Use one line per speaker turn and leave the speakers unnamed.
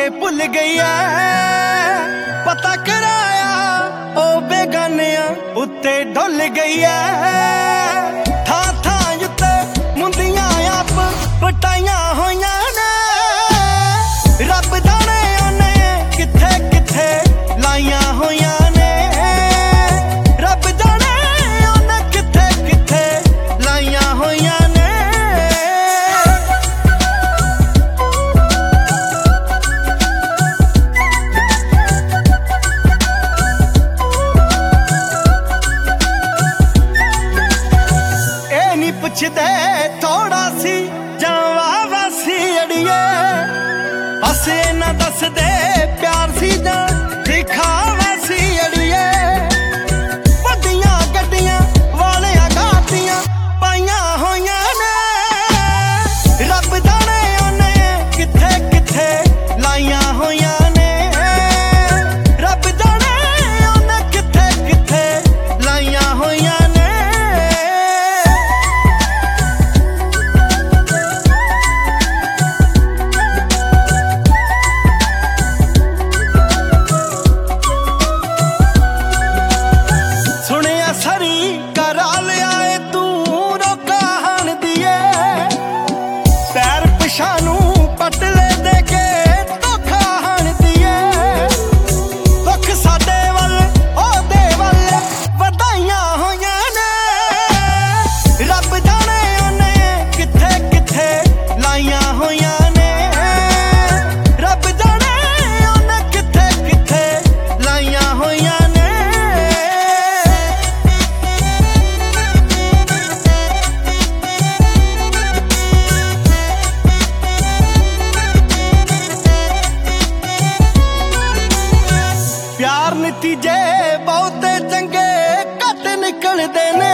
के भुल गई है पता कराया ओ बेगानिया उत्ते डुल गई है थां थां उत्ते मुंदियां आप पटाइया होइयां ने रब जाने ओने किथे किथे लाइया होइयां ने रब जाने ओने किथे किथे लाइया होइयां ने पुछदे थोड़ा सी जावा सी अड़िए असे ना दस दे प्यार सी जा दिखावा सी अड़िए वड्डियां गड्डियां वाले गातियां पाइयां होइयां ने रब जाने ओने किथे किथे लाइयां होइयां ने रब जाने ओने किथे किथे लाइयां होइयां ने शानू पटले दे के धोखा हण दिए दुख साडे वल ओदे वल वधाइयां होइयां ने रब जाने ओने किथे किथे लाइयां होइयां ने रब जाने ओने किथे किथे लाइयां होइयां ने प्यार नतीजे बहुते चंगे घट निकलदे ने